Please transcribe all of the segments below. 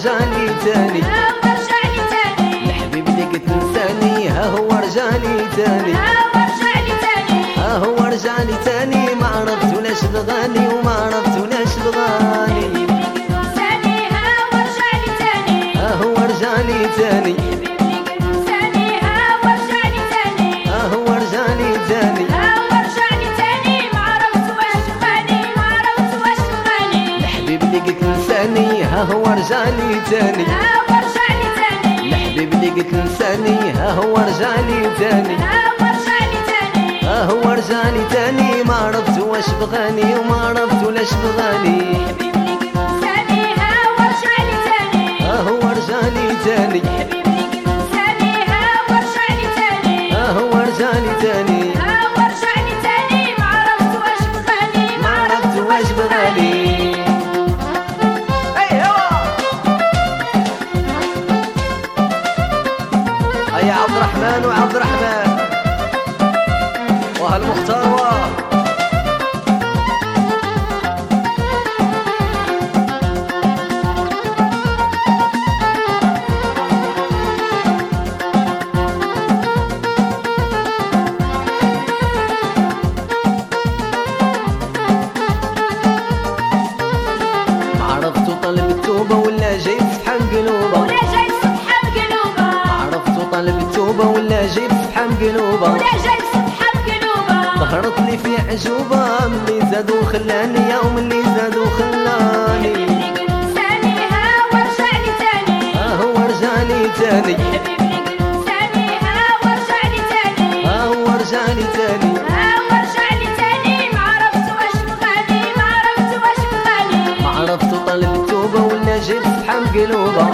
رجالي تاني الحبيب اللي قلت نساني ها هو رجالي تاني ها هو رجالي تاني ما عرفت ولاش بغاني وما عرفت ولاش بغاني ها هو رجالي تاني ها هو رجالي تاني الحبيب اللي قلت نساني ها هو رجالي تاني الحبيب اللي قلت نساني ها هو رجالي تاني ها هو رجالي تاني ما عرفت واش بغاني وما عرفت ولاش بغاني ها هو رجالي تاني ها هو رجالي تاني ما عرفت واش بغاني يا عبد الرحمن وعبد الرحمن وهالمختار عرفتو طلب التوبة ولا جاي سبحان قلوبه طالب التوبة ولا جاي بسحام قلوبه ظهرت لي في عجوبة ملي زادو خلاني يا وملي زادو خلاني ها هو رجالي تاني ها هو رجالي تاني ما عرفتو طالب التوبة ولا جاي بسحام قلوبه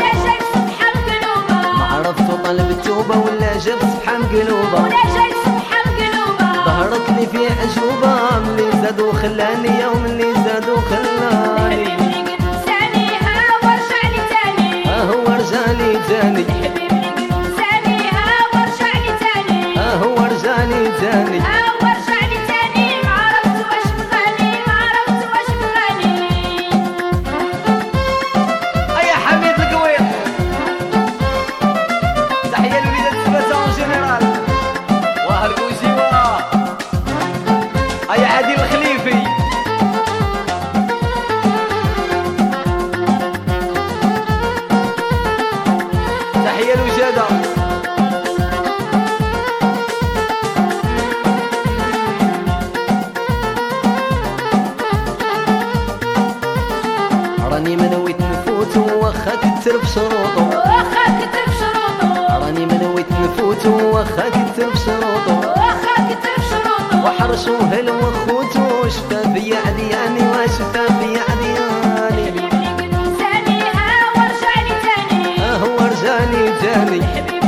عرفتو طلب التوبة ولا جاب سبحان قلوبه ظهرت لي في عجوبة ملي زادو خلاني يا وملي زادو خلاني ها هو رجالي تاني ها هو رجالي تاني عادل الخليفي تحية الوجادة راني ما نويت نفوت واخا كتر بشروطو راني ما نويت نفوت واخا كتر بشروطو وحرشوه الوخوت شفا بيا عدياني وشفا بيا عدياني ها هو رجالي تاني ها هو رجالي تاني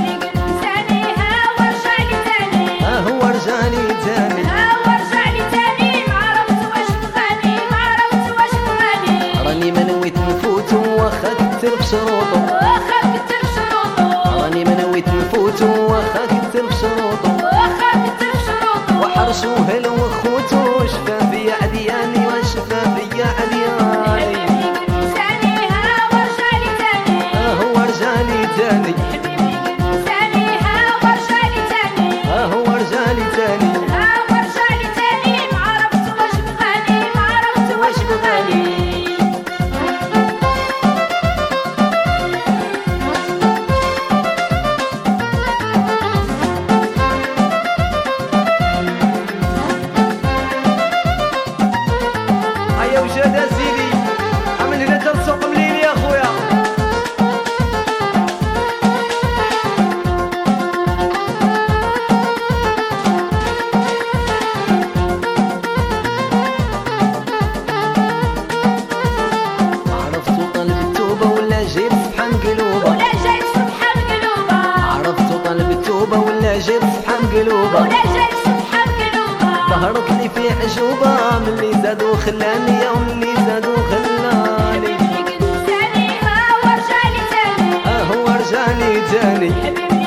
راني ما نويت نفوت واخا كتر بشروطو راني ما نويت نفوت واخا كتر بشروطو وحرشوه الوخوت وشفا بيا عدياني وشفا بيا عدياني ها هو رجالي تاني ها هو رجالي تاني ما عرفت واش بغاني وجاد سيدي عمل هنا تلصق مليل يا خويا عرفتو طلب التوبة ولا جاي بسبحان قلوبه عرفتو طلب التوبة ولا جاي بسبحان قلوبه ظهرت لي في عجوبة ملي زادو خلاني يا وملي زادو خلاني ها هو رجالي تاني